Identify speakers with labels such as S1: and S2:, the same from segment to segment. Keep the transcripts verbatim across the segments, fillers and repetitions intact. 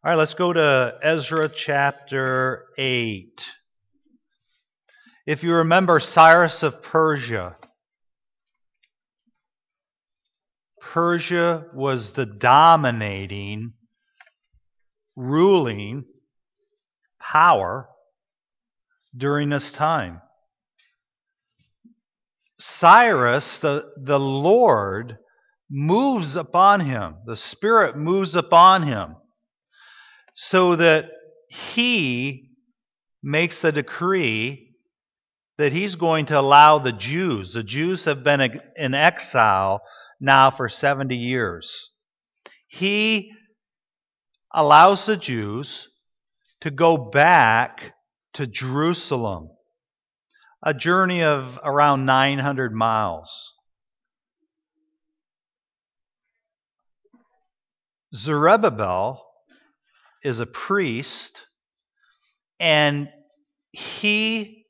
S1: All right, let's go to Ezra chapter eight. If you remember Cyrus of Persia, Persia was the dominating, ruling power during this time. Cyrus, the, the Lord, moves upon him. The Spirit moves upon him so that he makes a decree that he's going to allow the Jews. The Jews have been in exile now for seventy years. He allows the Jews to go back to Jerusalem, a journey of around nine hundred miles. Zerubbabel is a priest, and he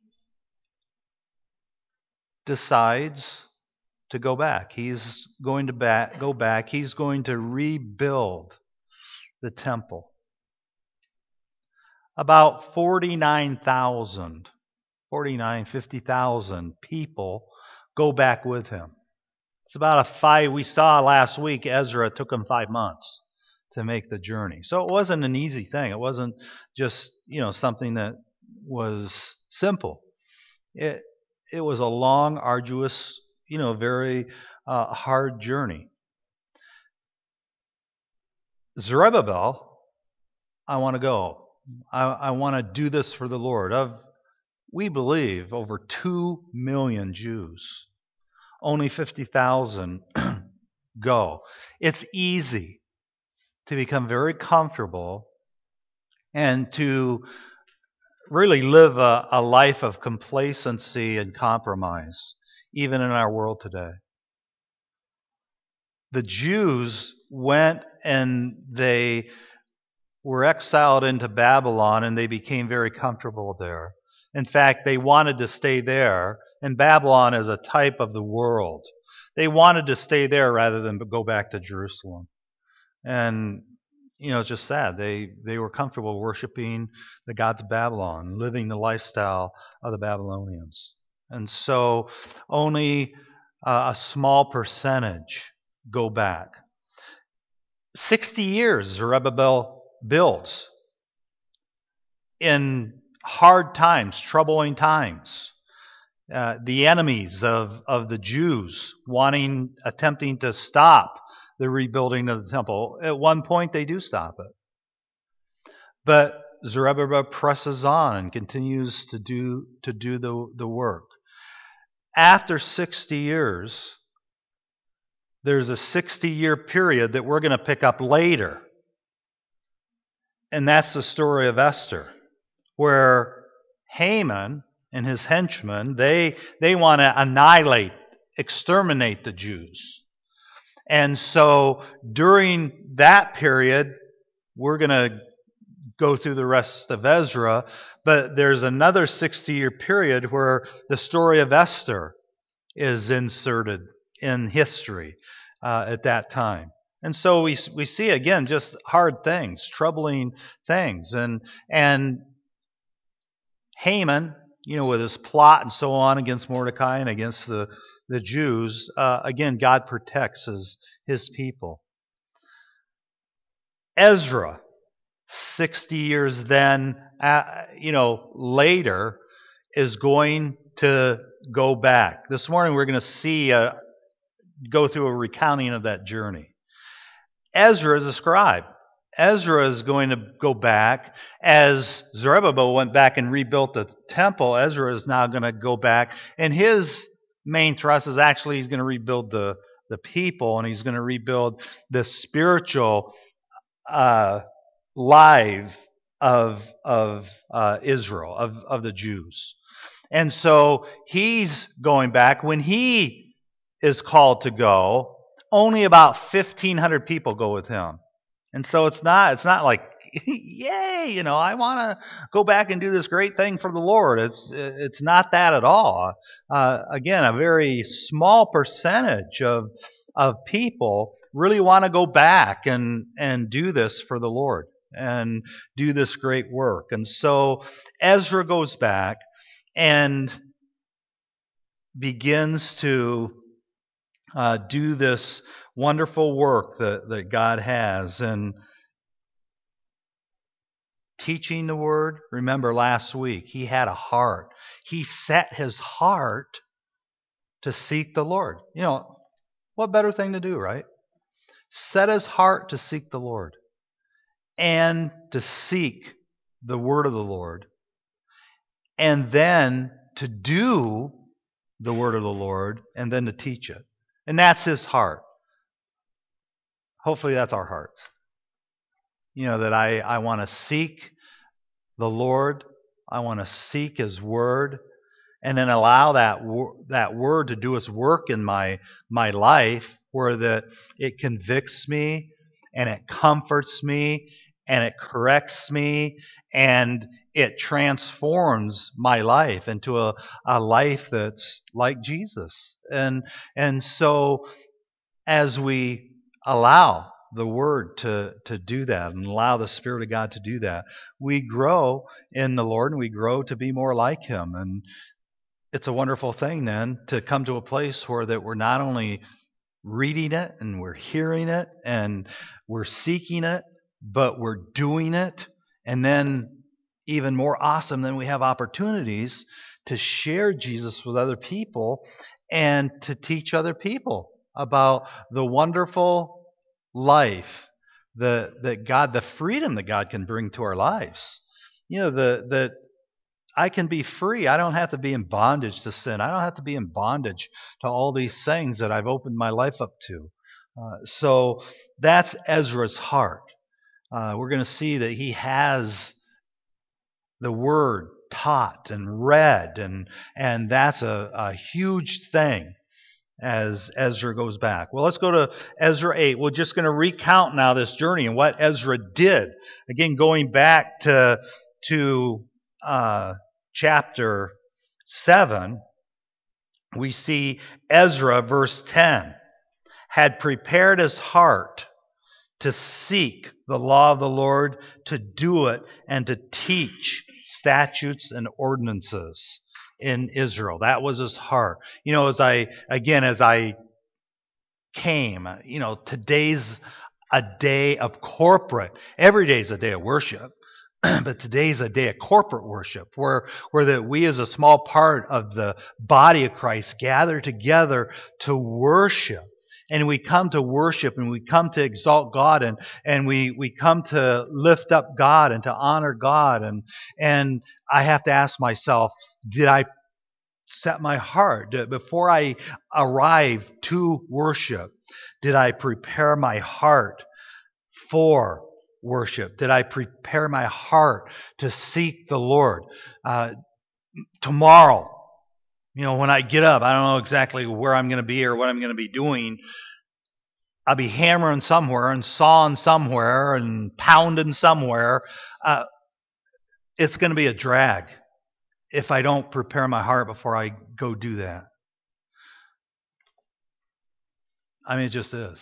S1: decides to go back. He's going to back, go back. He's going to rebuild the temple. About forty-nine thousand, forty-nine, fifty thousand people go back with him. It's about a five, we saw last week, Ezra, it took him five months to make the journey. So it wasn't an easy thing. It wasn't just, you know, something that was simple. It it was a long, arduous, you know, very uh, hard journey. Zerubbabel, I want to go. I, I want to do this for the Lord. Of, we believe, over two million Jews. Only fifty thousand go. It's easy to become very comfortable and to really live a, a life of complacency and compromise, even in our world today. The Jews went and they were exiled into Babylon, and they became very comfortable there. In fact, they wanted to stay there, and Babylon is a type of the world. They wanted to stay there rather than go back to Jerusalem. And, you know, it's just sad. They, they were comfortable worshiping the gods of Babylon, living the lifestyle of the Babylonians. And so only uh, a small percentage go back. Sixty years Zerubbabel builds in hard times, troubling times. Uh, the enemies of, of the Jews wanting, attempting to stop the rebuilding of the temple. At one point, they do stop it. But Zerubbabel presses on and continues to do to do the, the work. After sixty years, there's a sixty-year period that we're going to pick up later. And that's the story of Esther, where Haman and his henchmen, they, they want to annihilate, exterminate the Jews. And so during that period, we're going to go through the rest of Ezra, but there's another sixty-year period where the story of Esther is inserted in history uh, at that time. And so we we see again just hard things, troubling things, and and Haman, you know, with his plot and so on against Mordecai and against the the Jews, uh, again, God protects his, his people. Ezra, sixty years then, uh, you know, later, is going to go back. This morning we're going to see, uh, go through a recounting of that journey. Ezra is a scribe. Ezra is going to go back. As Zerubbabel went back and rebuilt the temple, Ezra is now going to go back, and his main thrust is actually he's going to rebuild the, the people, and he's going to rebuild the spiritual uh, life of, of uh, Israel, of, of the Jews. And so he's going back. When he is called to go, only about fifteen hundred people go with him. And so it's not it's not like, yay, you know, I want to go back and do this great thing for the Lord. It's it's not that at all. Uh, again, a very small percentage of of people really want to go back and, and do this for the Lord. and do this great work. And so Ezra goes back and begins to uh, do this wonderful work that, that God has. And teaching the Word, remember last week, he had a heart. He set his heart to seek the Lord. You know, what better thing to do, right? Set his heart to seek the Lord and to seek the Word of the Lord, and then to do the Word of the Lord, and then to teach it. And that's his heart. Hopefully that's our hearts. You know, that I, I want to seek the Lord. I want to seek His Word, and then allow that that Word to do its work in my my life, where that it convicts me, and it comforts me, and it corrects me, and it transforms my life into a, a life that's like Jesus. And and so as we allow the Word to, to do that and allow the Spirit of God to do that, we grow in the Lord and we grow to be more like Him. And it's a wonderful thing then to come to a place where that we're not only reading it and we're hearing it and we're seeking it, but we're doing it. And then even more awesome, then we have opportunities to share Jesus with other people and to teach other people about the wonderful life that that God, the freedom that God can bring to our lives. You know, the that I can be free. I don't have to be in bondage to sin. I don't have to be in bondage to all these things that I've opened my life up to. Uh, so that's Ezra's heart. Uh, we're going to see that he has the Word taught and read, and and that's a, a huge thing as Ezra goes back. Well, let's go to Ezra eight. We're just going to recount now this journey and what Ezra did. Again, going back to to uh, chapter seven, we see Ezra, verse ten, had prepared his heart to seek the law of the Lord, to do it, and to teach statutes and ordinances in Israel. That was his heart. You know, as I, again, as I came, you know, today's a day of corporate. Every day is a day of worship. But today's a day of corporate worship, where, where that we as a small part of the body of Christ gather together to worship. And we come to worship and we come to exalt God, and, and we, we come to lift up God and to honor God. And, and I have to ask myself, did I set my heart, before I arrive to worship, did I prepare my heart for worship? Did I prepare my heart to seek the Lord? Uh, tomorrow, you know, when I get up, I don't know exactly where I'm going to be or what I'm going to be doing. I'll be hammering somewhere and sawing somewhere and pounding somewhere. Uh, it's going to be a drag if I don't prepare my heart before I go do that. I mean, it just is.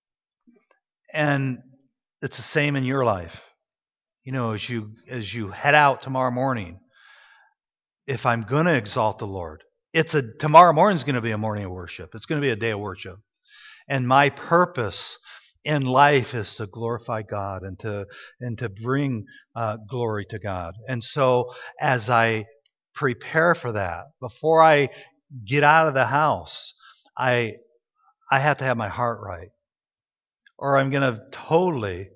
S1: And it's the same in your life. You know, as you as you head out tomorrow morning, if I'm going to exalt the Lord, it's a tomorrow morning is going to be a morning of worship. It's going to be a day of worship. And my purpose in life is to glorify God and to and to bring uh, glory to God. And so as I prepare for that, before I get out of the house, I I have to have my heart right, or I'm going to totally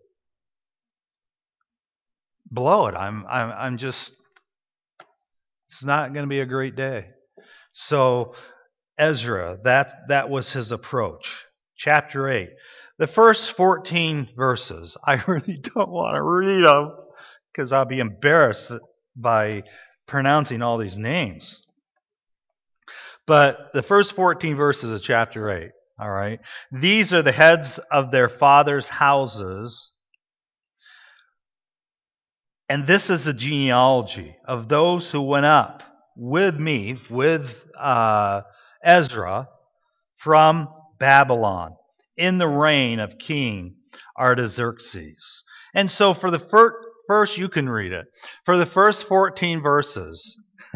S1: blow it. I'm I'm I'm just it's not going to be a great day. So Ezra, that that was his approach. Chapter eight. The first fourteen verses, I really don't want to read them because I'll be embarrassed by pronouncing all these names. But the first fourteen verses of chapter eight, all right, these are the heads of their fathers' houses. And this is the genealogy of those who went up with me, with uh, Ezra, from Babylon in the reign of King Artaxerxes. And so for the first, first you can read it. For the first fourteen verses,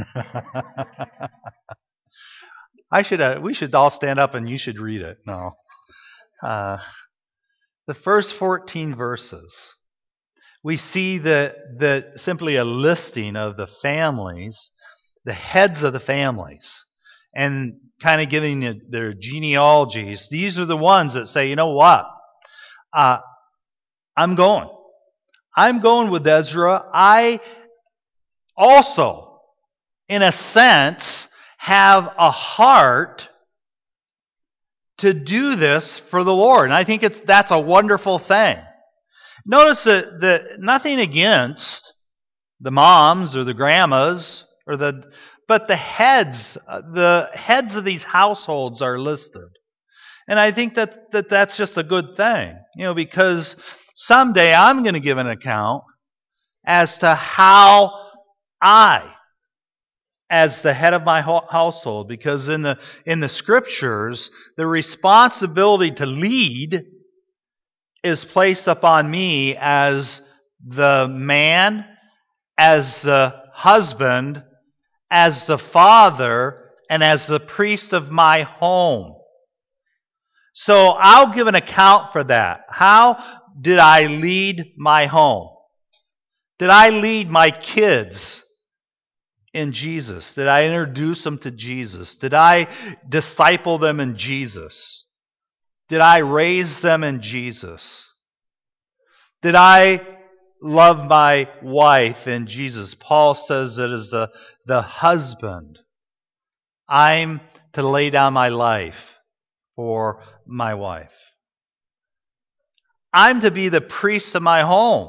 S1: I should. Uh, we should all stand up and you should read it. No, uh, the first fourteen verses, we see that that simply a listing of the families, the heads of the families, and kind of giving it their genealogies. These are the ones that say, you know what, uh, I'm going. I'm going with Ezra. I also, in a sense, have a heart to do this for the Lord. And I think it's that's a wonderful thing. Notice that, that nothing against the moms or the grandmas or the but the heads the heads of these households are listed. And I think that, that that's just a good thing, you know, because someday I'm going to give an account as to how I, as the head of my household, because in the in the Scriptures, the responsibility to lead is placed upon me as the man, as the husband, as the father, and as the priest of my home. So I'll give an account for that. How did I lead my home? Did I lead my kids in Jesus? Did I introduce them to Jesus? Did I disciple them in Jesus? Did I raise them in Jesus? Did I love my wife in Jesus? Paul says that as the, the husband, I'm to lay down my life for my wife. I'm to be the priest of my home.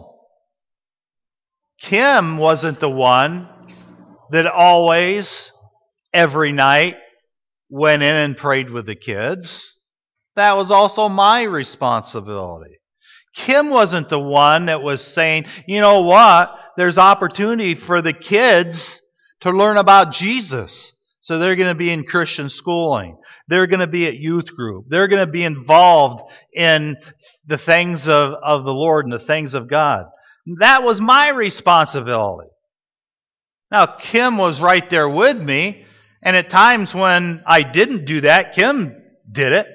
S1: Kim wasn't the one that always, every night, went in and prayed with the kids. That was also my responsibility. Kim wasn't the one that was saying, you know what, there's opportunity for the kids to learn about Jesus. So they're going to be in Christian schooling. They're going to be at youth group. They're going to be involved in the things of, of the Lord and the things of God. That was my responsibility. Now, Kim was right there with me, and at times when I didn't do that, Kim did it.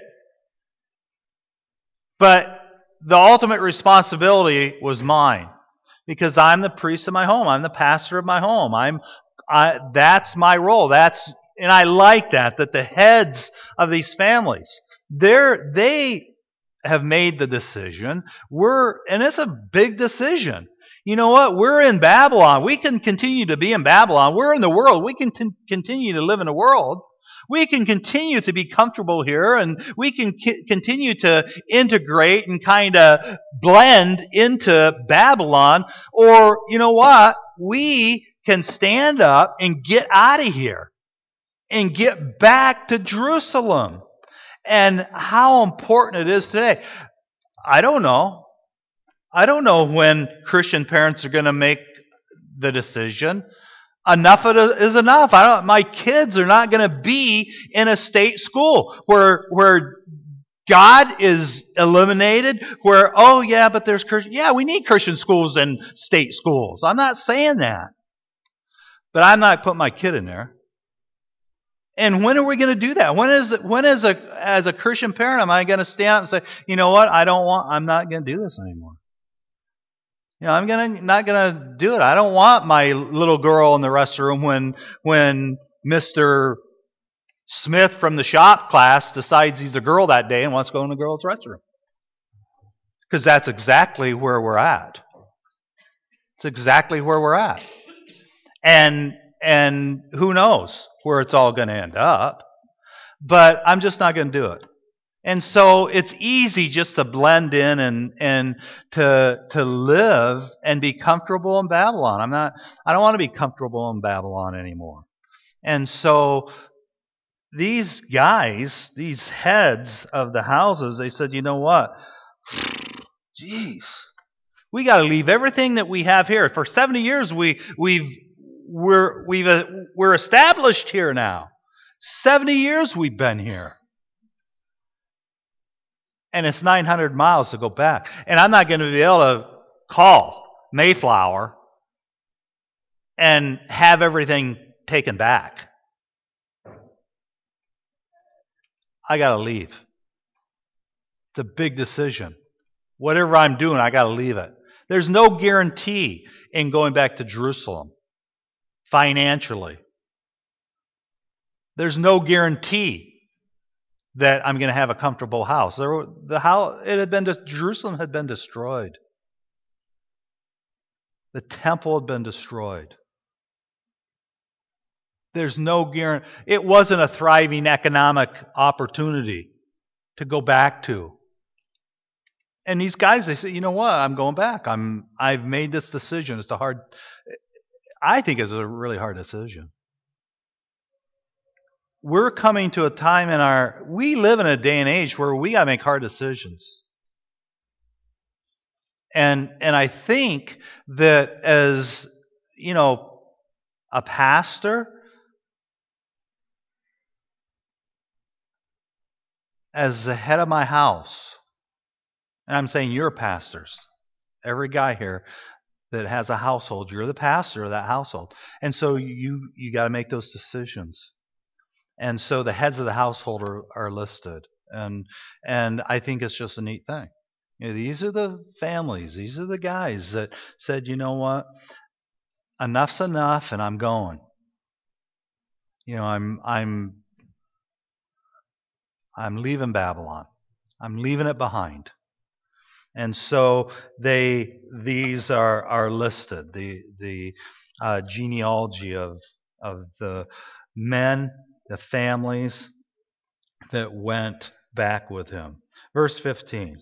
S1: But the ultimate responsibility was mine, because I'm the priest of my home. I'm the pastor of my home. I'm I, that's my role. That's and I like that that the heads of these families, they're they have made the decision. We're and it's a big decision. You know what? We're in Babylon. We can continue to be in Babylon. We're in the world. We can t- continue to live in the world. We can continue to be comfortable here, and we can c- continue to integrate and kind of blend into Babylon. Or, you know what? We can stand up and get out of here and get back to Jerusalem. And how important it is today. I don't know. I don't know when Christian parents are going to make the decision. Enough is enough. I don't, my kids are not going to be in a state school where where God is eliminated. Where oh yeah, but there's Christian. Yeah, we need Christian schools and state schools. I'm not saying that, but I'm not putting my kid in there. And when are we going to do that? When is it, when is a as a Christian parent am I going to stand up and say, you know what, I don't want. I'm not going to do this anymore. You know, I'm gonna not gonna do it. I don't want my little girl in the restroom when when Mister Smith from the shop class decides he's a girl that day and wants to go in the girls' restroom. Because that's exactly where we're at. It's exactly where we're at. And and who knows where it's all going to end up. But I'm just not going to do it. And so it's easy just to blend in and and to to live and be comfortable in Babylon. I'm not I don't want to be comfortable in Babylon anymore. And so these guys, these heads of the houses, they said, you know what? Jeez. We got to leave everything that we have here. For seventy years we we've we're we've uh, we're established here now. seventy years we've been here. And it's nine hundred miles to go back. And I'm not going to be able to call Mayflower and have everything taken back. I got to leave. It's a big decision. Whatever I'm doing, I got to leave it. There's no guarantee in going back to Jerusalem financially. There's no guarantee that I'm going to have a comfortable house. There, the house, it had been Jerusalem had been destroyed. The temple had been destroyed. There's no guarantee. It wasn't a thriving economic opportunity to go back to. And these guys, they say, you know what? I'm going back. I'm. I've made this decision. It's a hard. I think it's a really hard decision. We're coming to a time in our. We live in a day and age where we got to make hard decisions. And and I think that as you know, a pastor, as the head of my house, and I'm saying you're pastors, every guy here that has a household, you're the pastor of that household. And so you you got to make those decisions. And so the heads of the household are, are listed. And and I think it's just a neat thing. You know, these are the families, these are the guys that said, you know what, enough's enough and I'm going. You know, I'm I'm I'm leaving Babylon. I'm leaving it behind. And so they these are, are listed, the the uh, genealogy of of the men, the families that went back with him. Verse fifteen.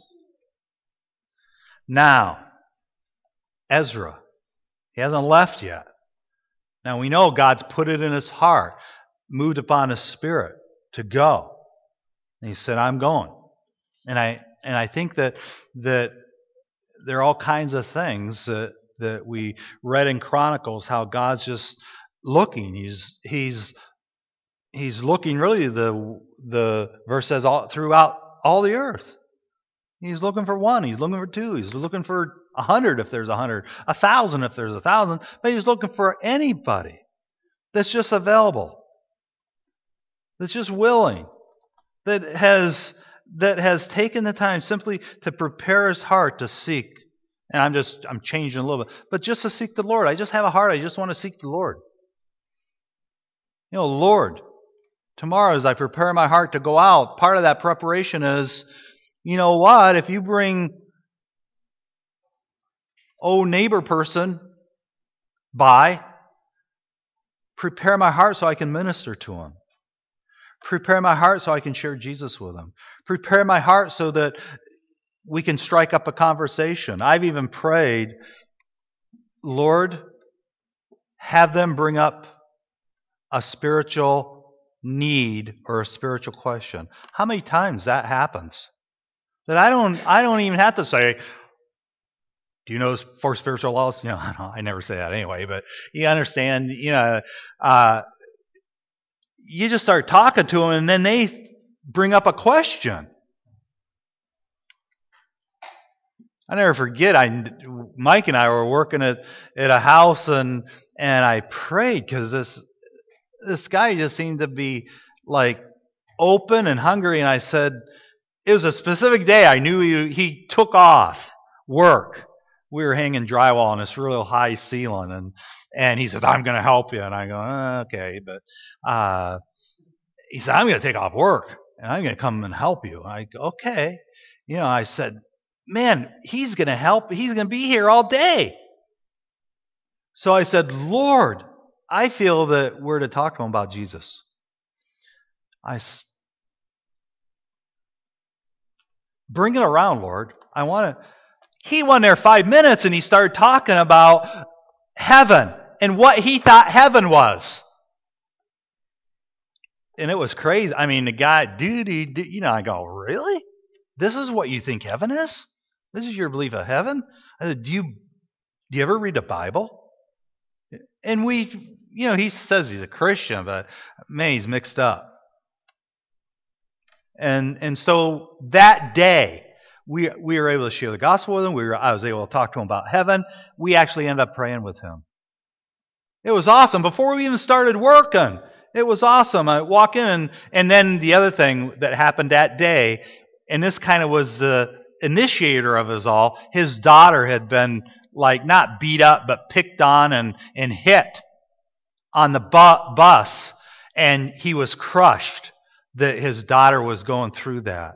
S1: Now, Ezra, he hasn't left yet. Now we know God's put it in his heart, moved upon his spirit to go. And he said, I'm going. And I and I think that that there are all kinds of things that, that we read in Chronicles, how God's just looking. He's he's he's looking really, the the verse says, all throughout all the earth. He's looking for one, he's looking for two, he's looking for a hundred if there's a hundred, a thousand if there's a thousand, but he's looking for anybody that's just available, that's just willing, that has that has taken the time simply to prepare his heart to seek. And I'm just I'm changing a little bit, but just to seek the Lord. I just have a heart. I just want to seek the Lord. You know, Lord, tomorrow as I prepare my heart to go out, part of that preparation is, you know what? If you bring oh neighbor person by, prepare my heart so I can minister to him. Prepare my heart so I can share Jesus with him. Prepare my heart so that we can strike up a conversation. I've even prayed, Lord, have them bring up a spiritual need or a spiritual question. How many times that happens? That I don't I don't even have to say, do you know four spiritual laws? You know, I, don't, I never say that anyway, but you understand, you know, uh, you just start talking to them and then they bring up a question. I never forget, I, Mike and I were working at, at a house and and I prayed because this this guy just seemed to be like open and hungry, and I said, it was a specific day. I knew he, he took off work. We were hanging drywall on this real high ceiling, and and he said, I'm going to help you. And I go, oh, okay. But uh, he said, I'm going to take off work, and I'm going to come and help you. And I go, okay. You know, I said, man, he's going to help. He's going to be here all day. So I said, Lord, I feel that we're to talk to him about Jesus. I Bring it around, Lord. I want to. He went there five minutes and he started talking about heaven and what he thought heaven was. And it was crazy. I mean, the guy, dude, he, you know, I go, really? This is what you think heaven is? This is your belief of heaven? I said, do you, do you ever read the Bible? And we, you know, he says he's a Christian, but man, he's mixed up. And and so that day, we we were able to share the gospel with him. We were, I was able to talk to him about heaven. We actually ended up praying with him. It was awesome. Before we even started working, it was awesome. I walk in, and, and then the other thing that happened that day, and this kind of was the initiator of us all, his daughter had been, like, not beat up, but picked on and, and hit on the bu- bus, and he was crushed that his daughter was going through that.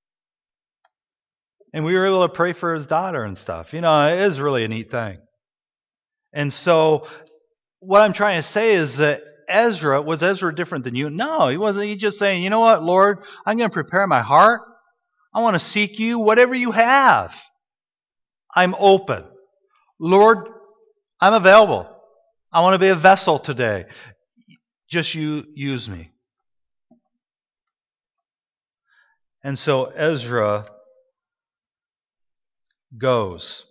S1: And we were able to pray for his daughter and stuff. You know, it is really a neat thing. And so what I'm trying to say is that Ezra, was Ezra different than you? No, he wasn't. He's just saying, you know what, Lord, I'm going to prepare my heart. I want to seek you, whatever you have. I'm open. Lord, I'm available. I want to be a vessel today. Just you use me. And so Ezra goes.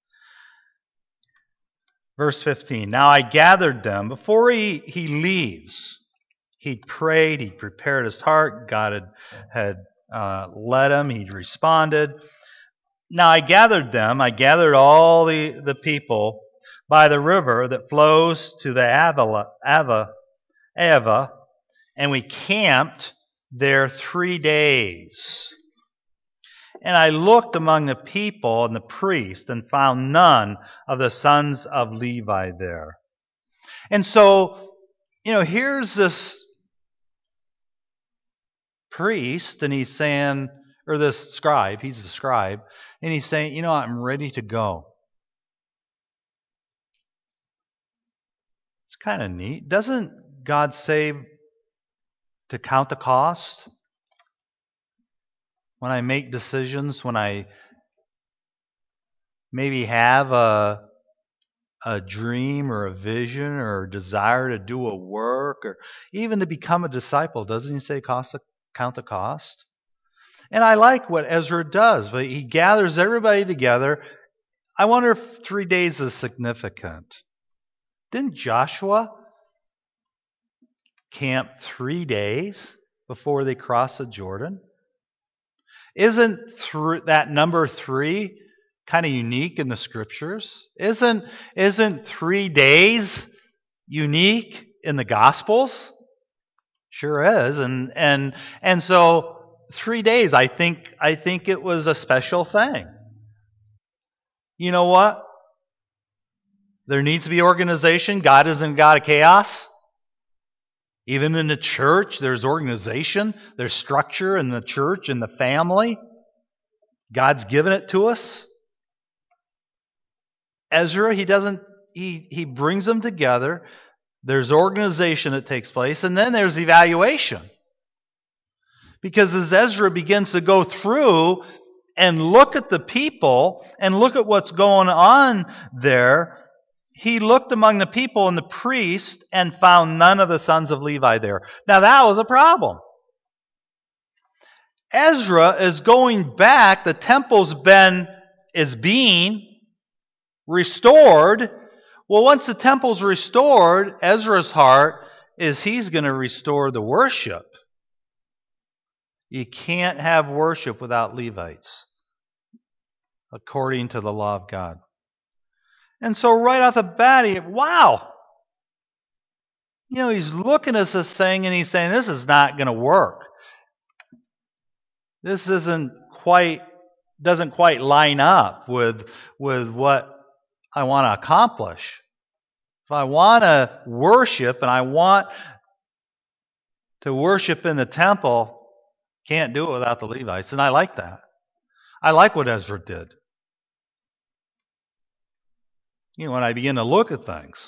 S1: Verse fifteen, now I gathered them. Before he, he leaves, he prayed, he prepared his heart. God had, had uh, led him, he'd responded. Now I gathered them, I gathered all the, the people by the river that flows to the Ava, Ava, Ava, and we camped there three days. And I looked among the people and the priests and found none of the sons of Levi there. And so, you know, here's this priest, and he's saying, or this scribe, he's a scribe, and he's saying, you know, I'm ready to go. It's kind of neat. Doesn't God say to count the cost? When I make decisions, when I maybe have a, a dream or a vision or a desire to do a work or even to become a disciple, doesn't he say cost, count the cost? And I like what Ezra does. But he gathers everybody together. I wonder if three days is significant. Didn't Joshua camp three days before they crossed the Jordan? Isn't th- that number three kind of unique in the Scriptures? Isn't, isn't three days unique in the Gospels? Sure is. And and and so three days, I think I think it was a special thing. You know what? There needs to be organization. God isn't God of chaos. Even in the church, there's organization, there's structure in the church and the family. God's given it to us. Ezra, he doesn't, he, he brings them together. There's organization that takes place, and then there's evaluation. Because as Ezra begins to go through and look at the people and look at what's going on there, he looked among the people and the priests and found none of the sons of Levi there. Now that was a problem. Ezra is going back. The temple's been, is being restored. Well, once the temple's restored, Ezra's heart is he's going to restore the worship. You can't have worship without Levites, according to the law of God. And so right off the bat, he, wow. You know, he's looking at this thing and he's saying, this is not going to work. This isn't quite, doesn't quite line up with, with what I want to accomplish. If I want to worship and I want to worship in the temple, can't do it without the Levites. And I like that. I like what Ezra did. You know, when I begin to look at things,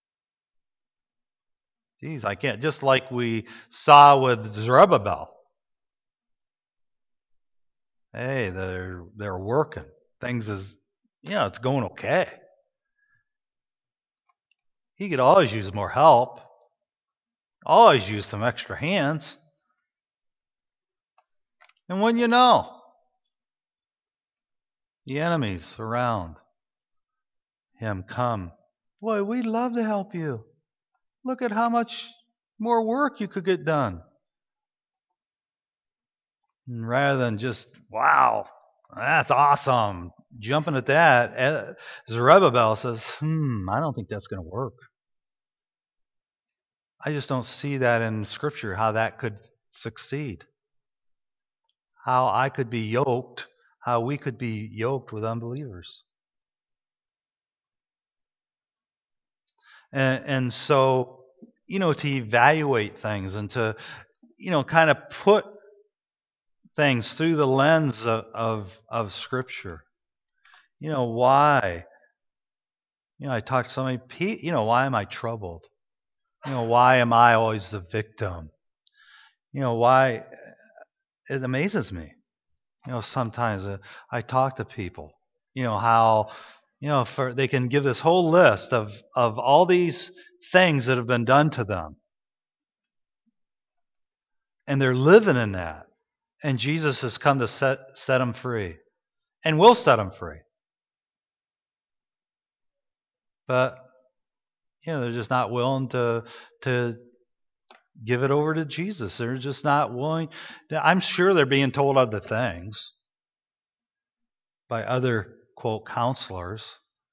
S1: geez, I can't, just like we saw with Zerubbabel. Hey, they're they're working. Things is, you know, it's going okay. He could always use more help. Always use some extra hands. And when you know, the enemies around him come. Boy, we'd love to help you. Look at how much more work you could get done. And rather than just, wow, That's awesome. Jumping at that. Eh, Zerubbabel says, hmm, I don't think that's going to work. I just don't see that in Scripture, how that could succeed. How I could be yoked, how we could be yoked with unbelievers. And, and so, you know, to evaluate things and to, you know, kind of put things through the lens of, of, of Scripture. You know, why? You know, I talk to so many people, you know, why am I troubled? You know, why am I always the victim? You know, why? It amazes me. You know, sometimes uh, I talk to people, you know, how, you know, for they can give this whole list of, of all these things that have been done to them. And they're living in that. And Jesus has come to set, set them free. And will set them free. But, you know, they're just not willing to to give it over to Jesus. They're just not willing. I'm sure they're being told other things by other, quote, counselors,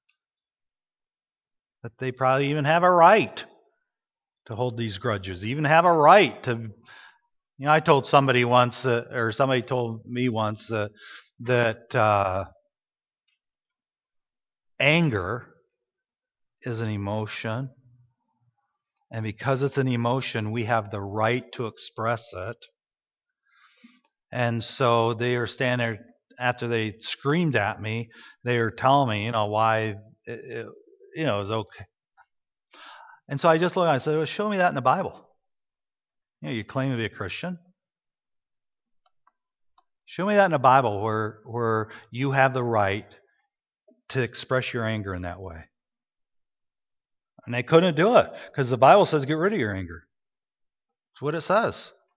S1: that they probably even have a right to hold these grudges, even have a right to, you know, I told somebody once, uh, or somebody told me once uh, that uh, anger is an emotion, and because it's an emotion, we have the right to express it. And so they are standing there, after they screamed at me, they are telling me, you know, why, it, it, you know, it was okay. And so I just looked at it and I said, well, show me that in the Bible. You know, you claim to be a Christian. Show me that in the Bible where where you have the right to express your anger in that way. And they couldn't do it because the Bible says get rid of your anger. That's what it says.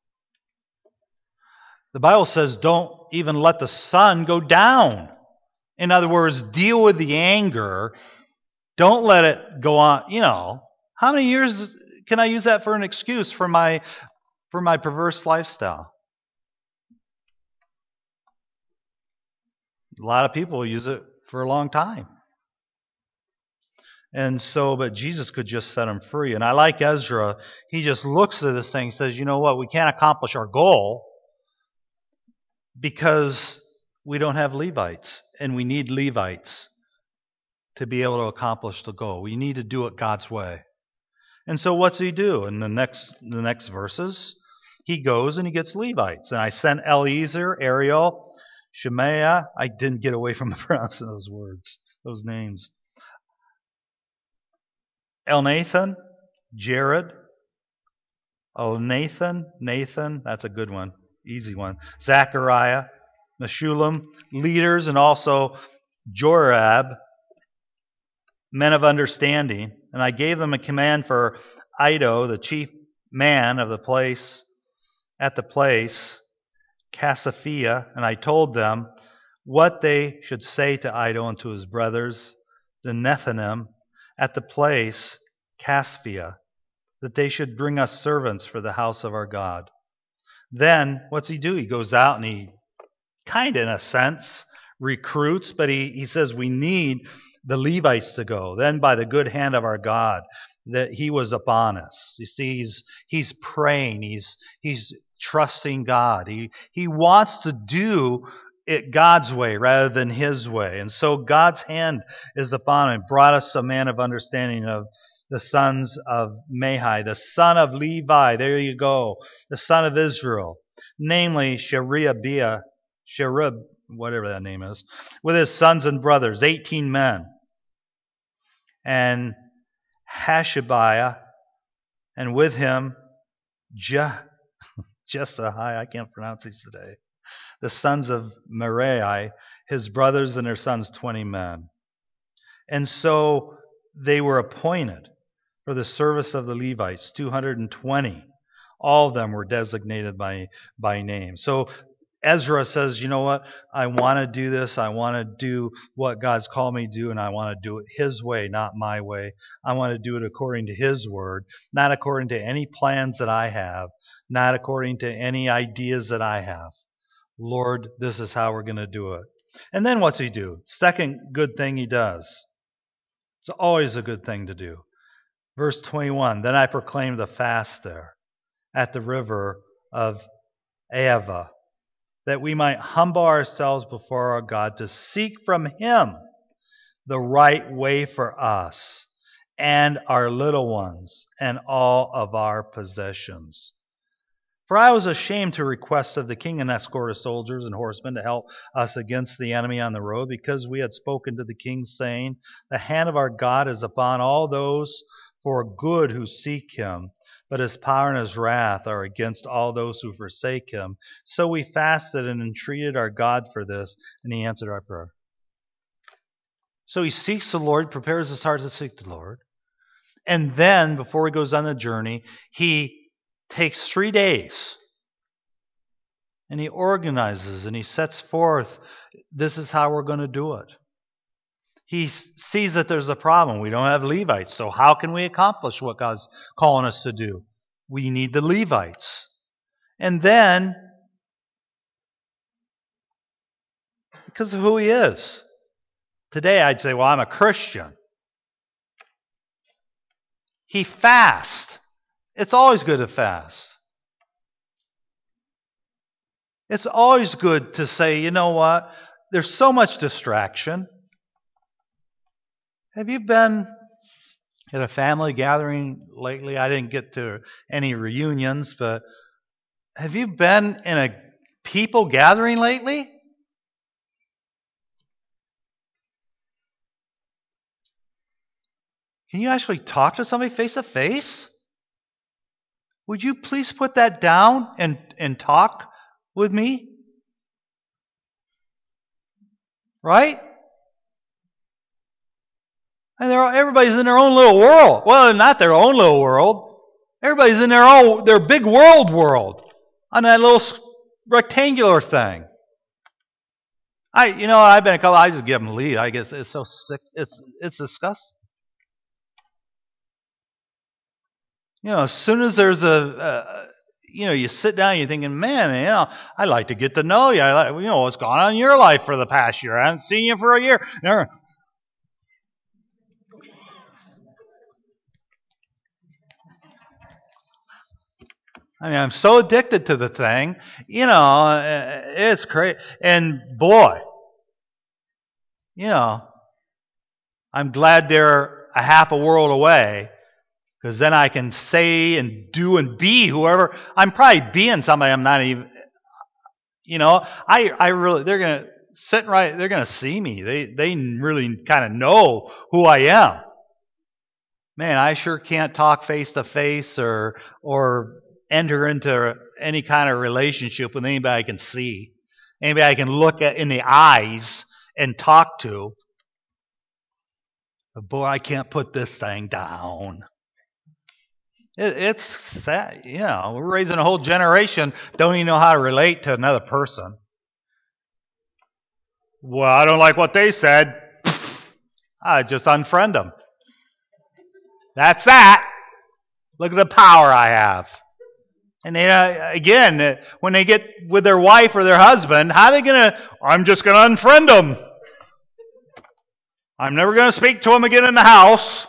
S1: The Bible says don't even let the sun go down. In other words, deal with the anger. Don't let it go on. You know, how many years can I use that for an excuse for my for my perverse lifestyle? A lot of people use it for a long time. And so, but Jesus could just set them free. And I like Ezra. He just looks at this thing and says, you know what, we can't accomplish our goal because we don't have Levites. And we need Levites to be able to accomplish the goal. We need to do it God's way. And so what's he do? In the next the next verses, he goes and he gets Levites. And I sent Eliezer, Ariel, Shemaiah. I didn't get away from pronouncing those words, those names. Elnathan, Jared, oh, Nathan, Nathan, that's a good one, easy one. Zechariah, Meshullam, leaders, and also Jorab, men of understanding. And I gave them a command for Iddo, the chief man of the place, at the place, Cassiophia, and I told them what they should say to Iddo and to his brothers, the Nethinim, at the place, Caspia, that they should bring us servants for the house of our God. Then, what's he do? He goes out and he, kind of in a sense, recruits, but he, he says we need the Levites to go. Then by the good hand of our God, that he was upon us. You see, he's, he's praying, he's, he's trusting God. He, he wants to do it God's way rather than his way. And so God's hand is upon him. Brought us a man of understanding of the sons of Mahi, the son of Levi, there you go, the son of Israel, namely Sherebiah, Sherib, whatever that name is, with his sons and brothers, eighteen men, and Hashabiah, and with him Je- Jesahai, I can't pronounce these today, the sons of Merari, his brothers and their sons, twenty men. And so they were appointed for the service of the Levites, two hundred twenty. All of them were designated by, by name. So Ezra says, you know what, I want to do this. I want to do what God's called me to do, and I want to do it his way, not my way. I want to do it according to his word, not according to any plans that I have, not according to any ideas that I have. Lord, this is how we're going to do it. And then what's he do? Second good thing he does. It's always a good thing to do. Verse twenty-one, then I proclaimed the fast there at the river of Ahava, that we might humble ourselves before our God to seek from Him the right way for us and our little ones and all of our possessions. For I was ashamed to request of the king an escort of soldiers and horsemen to help us against the enemy on the road, because we had spoken to the king, saying, the hand of our God is upon all those for good who seek Him, but His power and His wrath are against all those who forsake Him. So we fasted and entreated our God for this, and He answered our prayer. So he seeks the Lord, prepares his heart to seek the Lord, and then, before he goes on the journey, he takes three days, and he organizes and he sets forth, this is how we're going to do it. He sees that there's a problem. We don't have Levites, so how can we accomplish what God's calling us to do? We need the Levites. And then, because of who he is, today I'd say, well, I'm a Christian. He fasts. It's always good to fast. It's always good to say, you know what? There's so much distraction. Have you been at a family gathering lately? I didn't get to any reunions, but have you been in a people gathering lately? Can you actually talk to somebody face to face? Would you please put that down and, and talk with me? Right? And they're, everybody's in their own little world. Well, not their own little world. Everybody's in their own, their big world world on that little rectangular thing. I, you know, I've been a couple. I just give them a lead. I guess it's so sick. It's it's disgusting. You know, as soon as there's a, a, you know, you sit down, you're thinking, man, you know, I'd like to get to know you. I like, you know, what's gone on in your life for the past year? I haven't seen you for a year. Never. I mean, I'm so addicted to the thing. You know, it's crazy. And boy, you know, I'm glad they're a half a world away. Because then I can say and do and be whoever. I'm probably being somebody I'm not even, you know, I, I really, they're going to sit right, they're going to see me. They, they really kind of know who I am. Man, I sure can't talk face to face or, or enter into any kind of relationship with anybody I can see. Anybody I can look at in the eyes and talk to. But boy, I can't put this thing down. It, it's sad, you know, we're raising a whole generation don't even know how to relate to another person. Well, I don't like what they said. I just unfriend them. That's that. Look at the power I have. And they, uh, again, when they get with their wife or their husband, how are they going to, I'm just going to unfriend them. I'm never going to speak to them again in the house.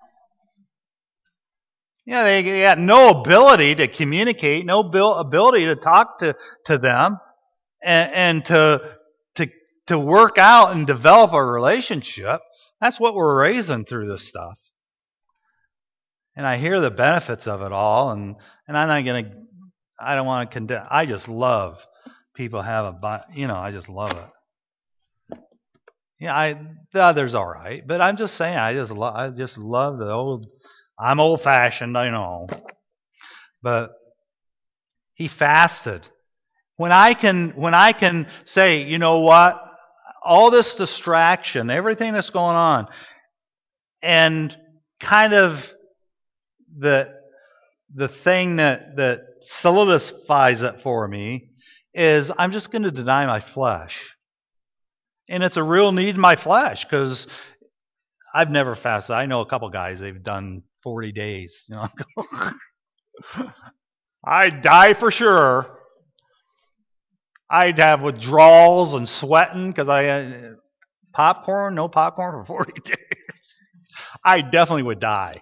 S1: Yeah, they got no ability to communicate, no ability to talk to, to them, and, and to to to work out and develop a relationship. That's what we're raising through this stuff. And I hear the benefits of it all, and, and I'm not going to, I don't want to condemn. I just love people have a, you know, I just love it. Yeah, I the others all right, but I'm just saying, I just love, I just love the old. I'm old-fashioned, I know. But he fasted. When I can when I can say, you know what? All this distraction, everything that's going on, and kind of the the thing that, that solidifies it for me is I'm just going to deny my flesh. And it's a real need in my flesh, because I've never fasted. I know a couple guys, they've done forty days. You know, I die for sure. I'd have withdrawals and sweating because I had popcorn, no popcorn for forty days. I definitely would die.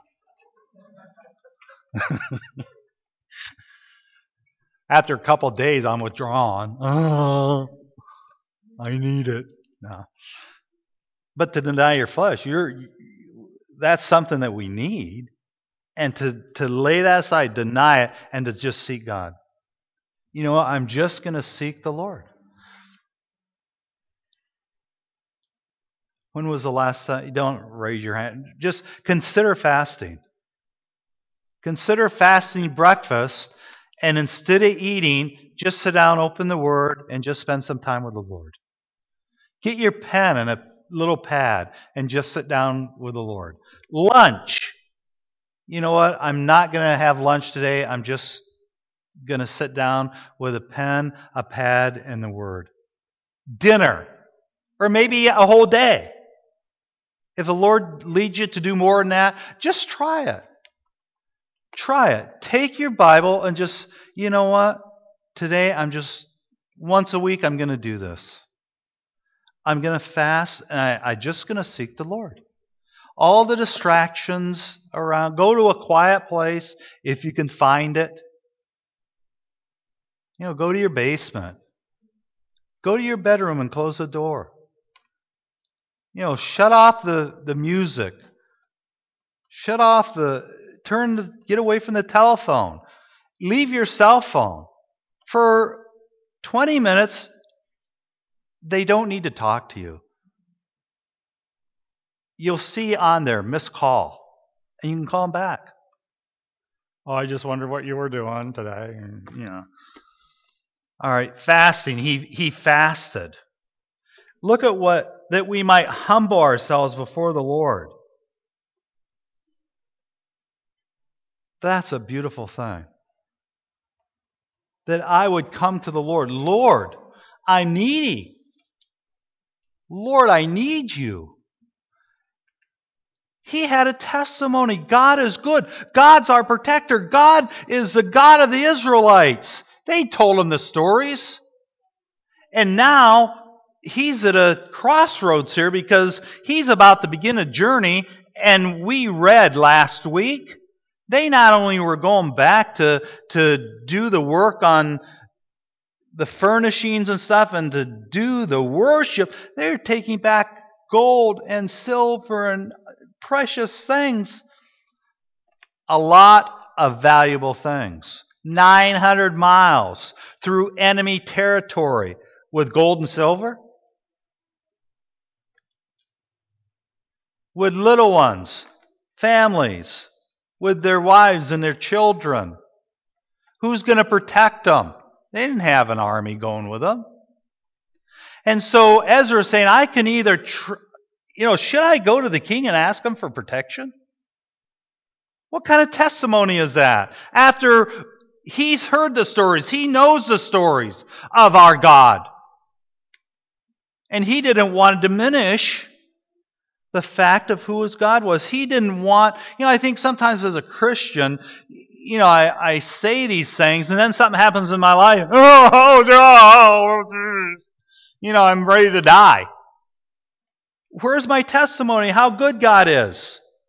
S1: After a couple of days, I'm withdrawn. Oh, I need it. No. But to deny your flesh, you're that's something that we need. And to, to lay that aside, deny it, and to just seek God. You know what? I'm just going to seek the Lord. When was the last time? Don't raise your hand. Just consider fasting. Consider fasting breakfast, and instead of eating, just sit down, open the Word, and just spend some time with the Lord. Get your pen and a little pad, and just sit down with the Lord. Lunch. You know what? I'm not going to have lunch today. I'm just going to sit down with a pen, a pad, and the Word. Dinner. Or maybe a whole day. If the Lord leads you to do more than that, just try it. Try it. Take your Bible and just, you know what? Today I'm just, once a week I'm going to do this. I'm going to fast, and I, I'm just going to seek the Lord. All the distractions around. Go to a quiet place if you can find it. You know, go to your basement. Go to your bedroom and close the door. You know, shut off the, the music. Shut off the, turn the, get away from the telephone. Leave your cell phone. For twenty minutes, they don't need to talk to you. You'll see on there, missed call, and you can call them back. Oh, I just wondered what you were doing today. And, you know. All right, fasting. He he fasted. Look at what, that we might humble ourselves before the Lord. That's a beautiful thing. That I would come to the Lord. Lord, I'm needy. Lord, I need you. He had a testimony. God is good. God's our protector. God is the God of the Israelites. They told him the stories. And now he's at a crossroads here because he's about to begin a journey. And we read last week, they not only were going back to, to do the work on the furnishings and stuff and to do the worship, they're taking back gold and silver and precious things. A lot of valuable things. nine hundred miles through enemy territory with gold and silver. With little ones, families, with their wives and their children. Who's going to protect them? They didn't have an army going with them. And so Ezra is saying, I can either, tr- you know, should I go to the king and ask him for protection? What kind of testimony is that? After he's heard the stories, he knows the stories of our God. And he didn't want to diminish the fact of who his God was. He didn't want, you know, I think sometimes as a Christian, you know, I, I say these things and then something happens in my life. Oh, oh, oh, you know, I'm ready to die. Where's my testimony? How good God is.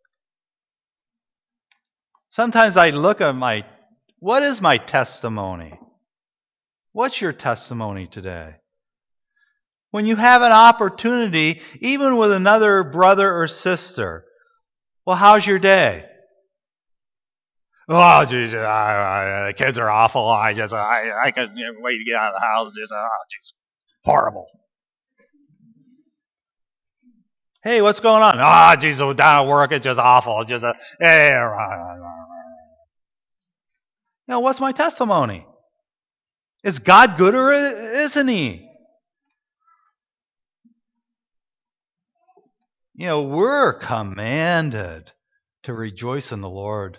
S1: Sometimes I look at my, what is my testimony? What's your testimony today? When you have an opportunity, even with another brother or sister, well, how's your day? Oh, Jesus, I, I, the kids are awful. I just, I, I can't wait to get out of the house. Just, oh, just horrible. Hey, what's going on? Ah, oh, Jesus, down at work, it's just awful. It's just a, hey, you know, what's my testimony? Is God good or isn't He? You know, we're commanded to rejoice in the Lord.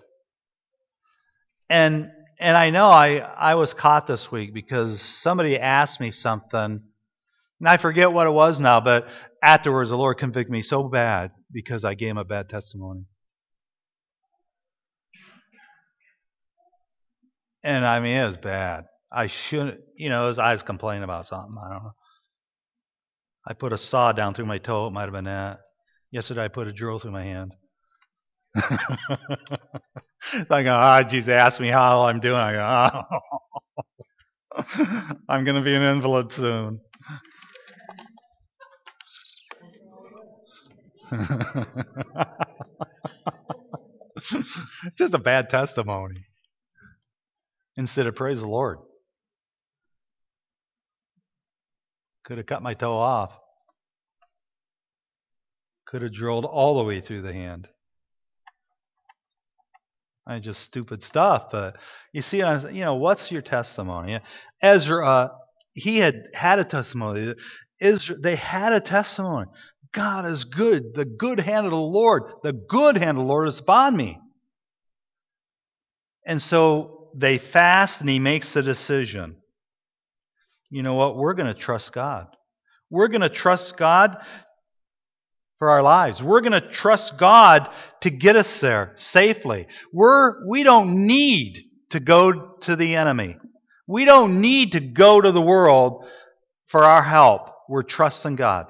S1: And and I know I, I was caught this week because somebody asked me something, and I forget what it was now, but afterwards the Lord convicted me so bad because I gave him a bad testimony. And I mean, it was bad. I shouldn't, you know, his eyes complaining about something. I don't know. I put a saw down through my toe. It might have been that. Yesterday I put a drill through my hand. Like, ah, oh, Jesus asked me how I'm doing. I go, oh, I'm going to be an invalid soon. Just a bad testimony. Instead of praise the Lord. Could have cut my toe off. Could have drilled all the way through the hand. I mean, just stupid stuff. But you see, you know, what's your testimony? Ezra, uh, he had had a testimony. Israel, they had a testimony. God is good. The good hand of the Lord, the good hand of the Lord is upon me. And so they fast, and he makes the decision. You know what? We're going to trust God. We're going to trust God for our lives. We're going to trust God to get us there safely. We're, we don't need to go to the enemy. We don't need to go to the world for our help. We're trusting God.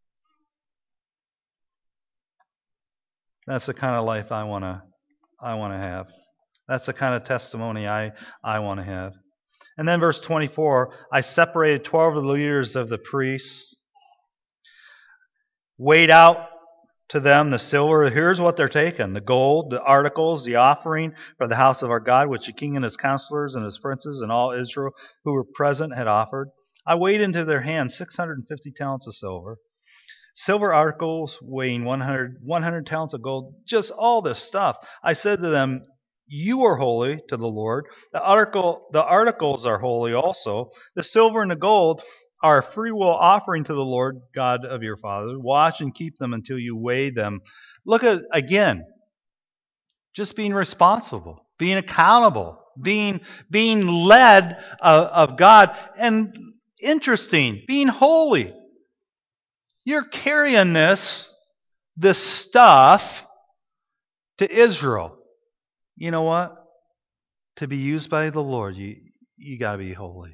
S1: That's the kind of life I want to I want to have. That's the kind of testimony I, I want to have. And then verse twenty-four, I separated twelve of the leaders of the priests, weighed out to them the silver. Here's what they're taking: the gold, the articles, the offering for the house of our God, which the king and his counselors and his princes and all Israel who were present had offered. I weighed into their hands six hundred fifty talents of silver. Silver articles weighing one hundred, one hundred talents of gold, just all this stuff. I said to them, you are holy to the Lord. The article, the articles are holy also. The silver and the gold are a free will offering to the Lord God of your fathers. Watch and keep them until you weigh them. Look at, again, just being responsible, being accountable, being, being led of, of God. And interesting, being holy. You're carrying this, this stuff to Israel. You know what? To be used by the Lord, you, you got to be holy.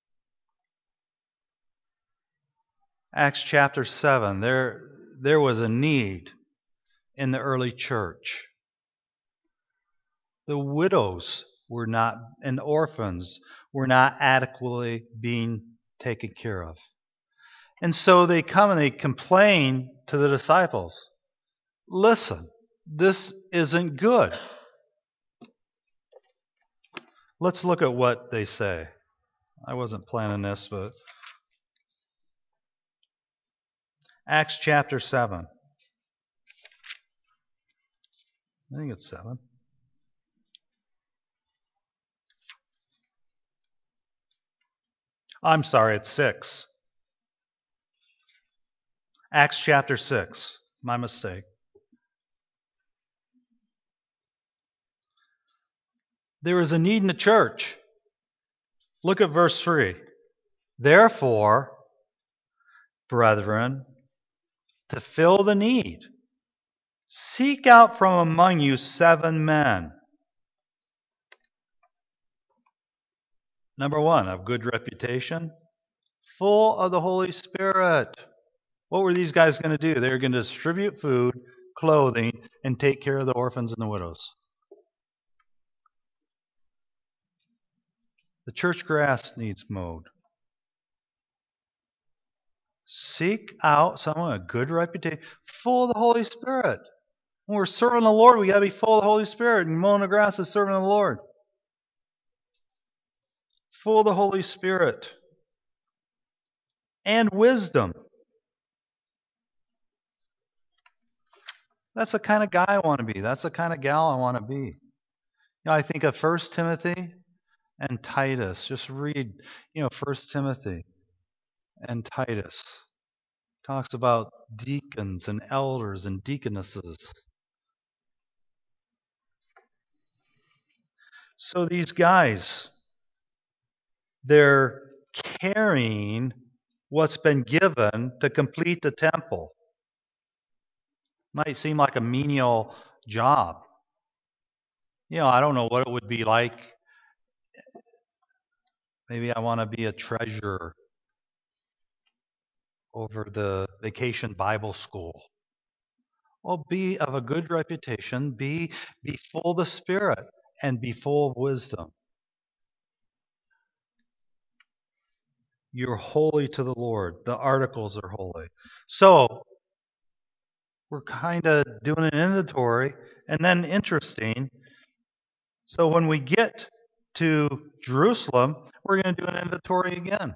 S1: Acts chapter seven, there, there was a need in the early church. The widows were not, and orphans were not adequately being taken care of. And so they come and they complain to the disciples. Listen, this isn't good. Let's look at what they say. I wasn't planning this, but Acts chapter seven. I think it's seven. I'm sorry, it's six. Acts chapter six. My mistake. There is a need in the church. Look at verse three. Therefore, brethren, to fill the need, seek out from among you seven men. Number one, of good reputation, full of the Holy Spirit. What were these guys going to do? They were going to distribute food, clothing, and take care of the orphans and the widows. The church grass needs mowed. Seek out someone with a good reputation, full of the Holy Spirit. When we're serving the Lord, we got to be full of the Holy Spirit. And mowing the grass is serving the Lord. Full of the Holy Spirit. And wisdom. That's the kind of guy I want to be. That's the kind of gal I want to be. You know, I think of First Timothy and Titus. Just read, you know, First Timothy and Titus. Talks about deacons and elders and deaconesses. So these guys, they're carrying what's been given to complete the temple. Might seem like a menial job. You know, I don't know what it would be like Maybe I want to be a treasurer over the Vacation Bible School. Well, be of a good reputation, be, be full of the Spirit, and be full of wisdom. You're holy to the Lord. The articles are holy. So, we're kind of doing an inventory, and then interesting. So, when we get to Jerusalem, we're going to do an inventory again.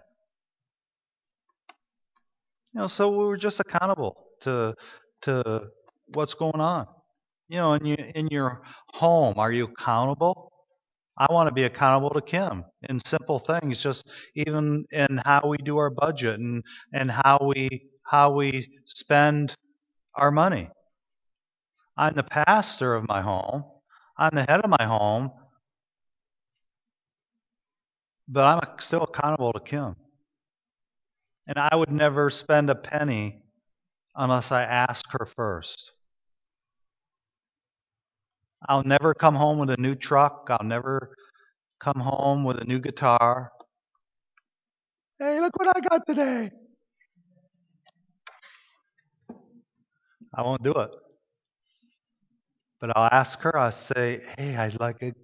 S1: You know, so we were just accountable to to what's going on. You know, in you in your home, are you accountable? I want to be accountable to Kim in simple things, just even in how we do our budget and and how we how we spend our money. I'm the pastor of my home. I'm the head of my home, but I'm still accountable to Kim. And I would never spend a penny unless I ask her first. I'll never come home with a new truck. I'll never come home with a new guitar. Hey, look what I got today. I won't do it. But I'll ask her, I'll say, hey, I'd like a,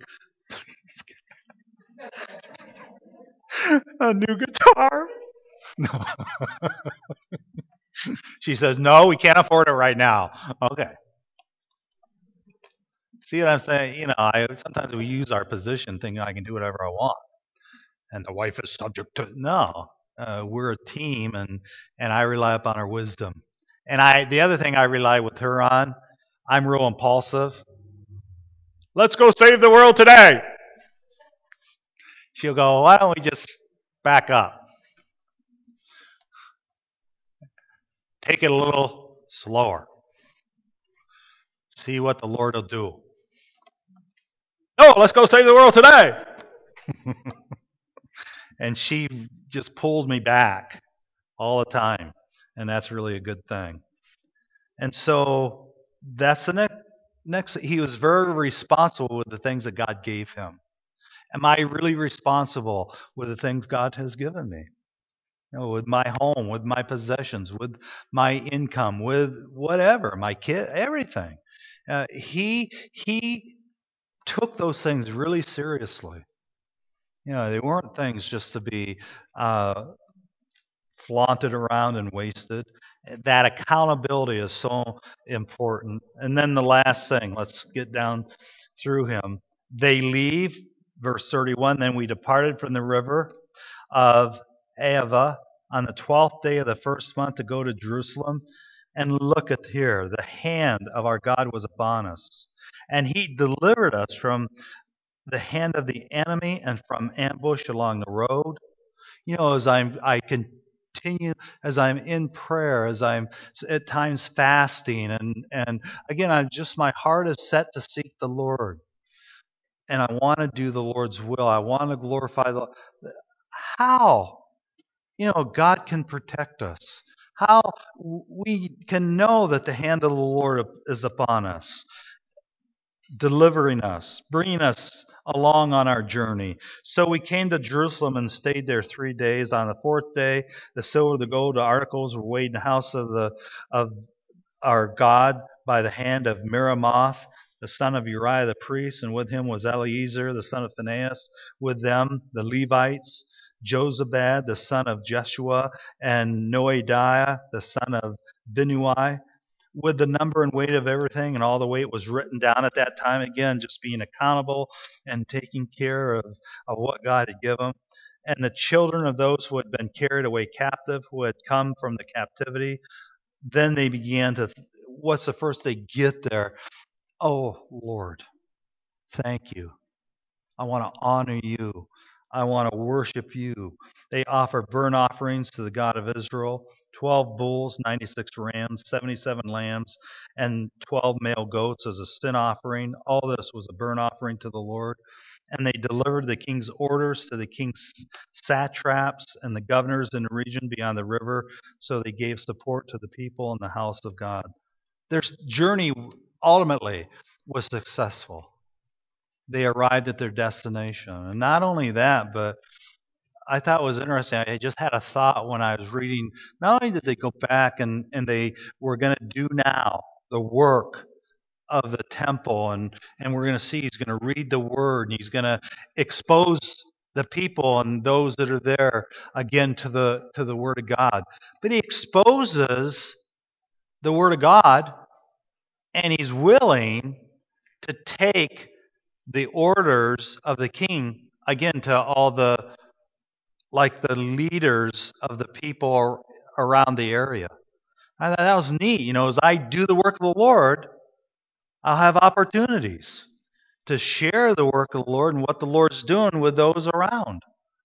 S1: a new guitar. No. She says, no, we can't afford it right now. Okay. See what I'm saying? You know, I, sometimes we use our position thinking I can do whatever I want. And the wife is subject to, no. Uh, we're a team, and, and I rely upon her wisdom. And I, the other thing I rely with her on, I'm real impulsive. Let's go save the world today. She'll go, why don't we just back up? Take it a little slower. See what the Lord will do. No, let's go save the world today. And she just pulled me back all the time. And that's really a good thing. And so that's the next, next he was very responsible with the things that God gave him. Am I really responsible with the things God has given me? You know, with my home, with my possessions, with my income, with whatever, my kid, everything. Uh, he he took those things really seriously. You know, they weren't things just to be uh, flaunted around and wasted. That accountability is so important. And then the last thing, let's get down through him. They leave, verse thirty-one, then we departed from the river of Ava on the twelfth day of the first month to go to Jerusalem. And look at here, the hand of our God was upon us. And he delivered us from the hand of the enemy and from ambush along the road. You know, as I'm, I continue, as I'm in prayer, as I'm at times fasting, and, and again, I'm just, my heart is set to seek the Lord. And I want to do the Lord's will. I want to glorify the How? You know, God can protect us. How we can know that the hand of the Lord is upon us, delivering us, bringing us along on our journey. So we came to Jerusalem and stayed there three days. On the fourth day, the silver, the gold, the articles were weighed in the house of the of our God by the hand of Meremoth, the son of Uriah the priest, and with him was Eleazar, the son of Phinehas, with them the Levites, Jozabad, the son of Jeshua, and Noadiah, the son of Binnui, with the number and weight of everything, and all the weight was written down at that time. Again, just being accountable and taking care of, of what God had given. And the children of those who had been carried away captive, who had come from the captivity, then they began to, what's the first they get there? Oh, Lord, thank you. I want to honor you. I want to worship you. They offer burnt offerings to the God of Israel, twelve bulls, ninety-six rams, seventy-seven lambs, and twelve male goats as a sin offering. All this was a burnt offering to the Lord. And they delivered the king's orders to the king's satraps and the governors in the region beyond the river, so they gave support to the people in the house of God. Their journey ultimately was successful. They arrived at their destination. And not only that, but I thought was interesting. I just had a thought when I was reading. Not only did they go back and, and they were going to do now the work of the temple, and, and we're going to see he's going to read the word, and he's going to expose the people and those that are there again to the to the word of God. But he exposes the word of God, and he's willing to take the orders of the king again to all the like the leaders of the people around the area. I thought that was neat. You know, as I do the work of the Lord, I'll have opportunities to share the work of the Lord and what the Lord's doing with those around.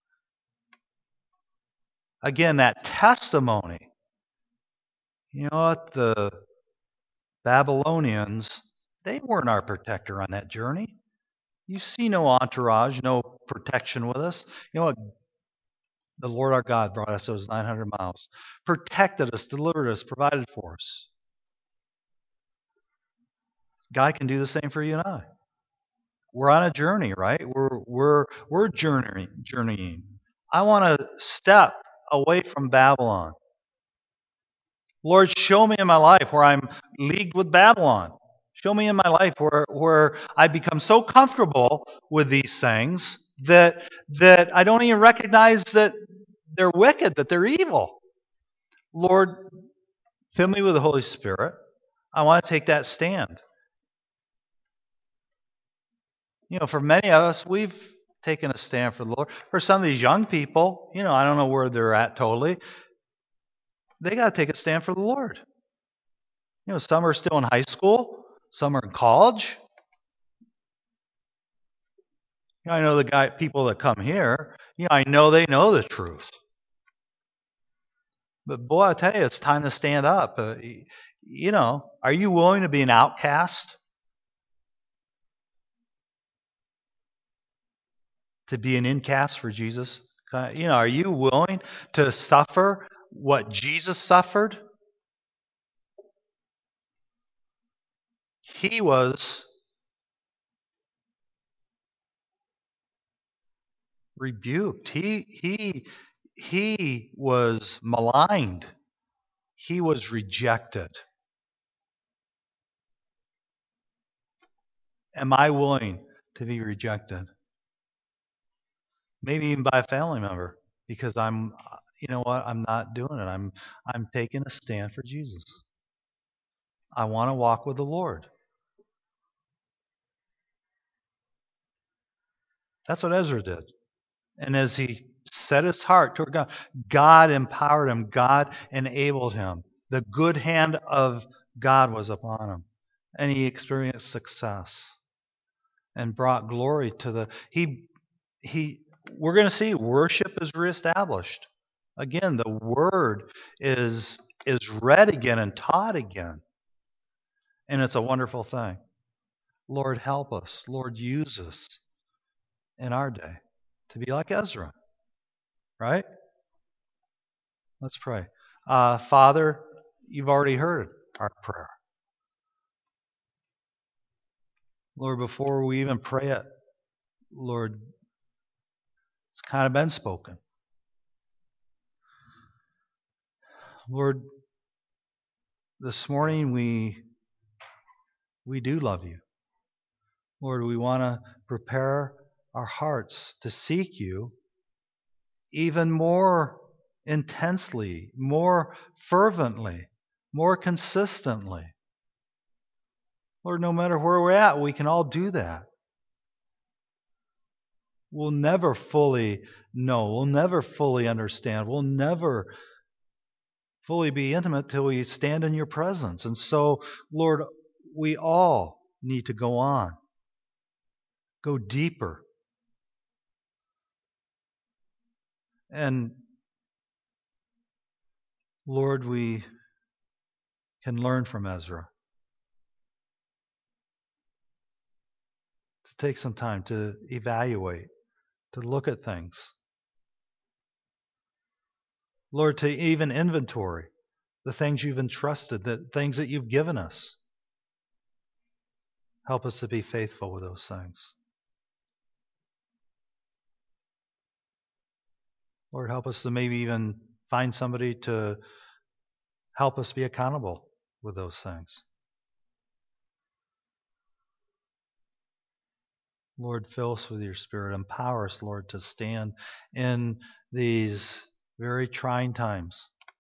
S1: Again, that testimony. You know what? The Babylonians, they weren't our protector on that journey. You see no entourage, no protection with us. You know what? The Lord our God brought us those nine hundred miles, protected us, delivered us, provided for us. God can do the same for you and I. We're on a journey, right? We're we're we're journeying. journeying. I want to step away from Babylon. Lord, show me in my life where I'm leagued with Babylon. Show me in my life where, where I become so comfortable with these things that that I don't even recognize that they're wicked, that they're evil. Lord, fill me with the Holy Spirit. I want to take that stand. You know, for many of us, we've taken a stand for the Lord. For some of these young people, you know, I don't know where they're at totally. They got to take a stand for the Lord. You know, some are still in high school. Some are in college. You know, I know the guy, people that come here, you know, I know they know the truth. But boy, I tell you, it's time to stand up. Uh, you know, are you willing to be an outcast? To be an incast for Jesus? You know, are you willing to suffer what Jesus suffered? He was rebuked. He he he was maligned. He was rejected. Am I willing to be rejected? Maybe even by a family member, because I'm, you know what, I'm not doing it. I'm I'm taking a stand for Jesus. I want to walk with the Lord. That's what Ezra did. And as he set his heart toward God, God empowered him. God enabled him. The good hand of God was upon him. And he experienced success and brought glory to the... He, he. We're going to see worship is reestablished. Again, the word is, is read again and taught again. And it's a wonderful thing. Lord, help us. Lord, use us in our day to be like Ezra. Right? Let's pray. Uh, Father, you've already heard our prayer. Lord, before we even pray it, Lord, it's kind of been spoken. Lord, this morning we we do love you. Lord, we want to prepare our hearts to seek you even more intensely, more fervently, more consistently. Lord, no matter where we're at, we can all do that. We'll never fully know. We'll never fully understand. We'll never fully be intimate till we stand in your presence. And so, Lord, we all need to go on. Go deeper. And Lord, we can learn from Ezra. To take some time to evaluate, to look at things. Lord, to even inventory the things you've entrusted, the things that you've given us. Help us to be faithful with those things. Lord, help us to maybe even find somebody to help us be accountable with those things. Lord, fill us with your Spirit. Empower us, Lord, to stand in these very trying times.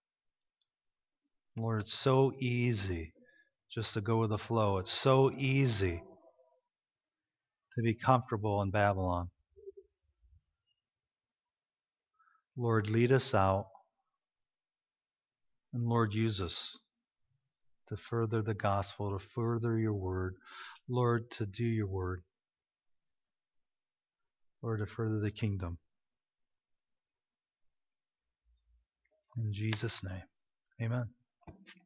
S1: Lord, it's so easy just to go with the flow. It's so easy to be comfortable in Babylon. Lord, lead us out. And Lord, use us to further the gospel, to further your word. Lord, to do your word. Lord, to further the kingdom. In Jesus' name, amen.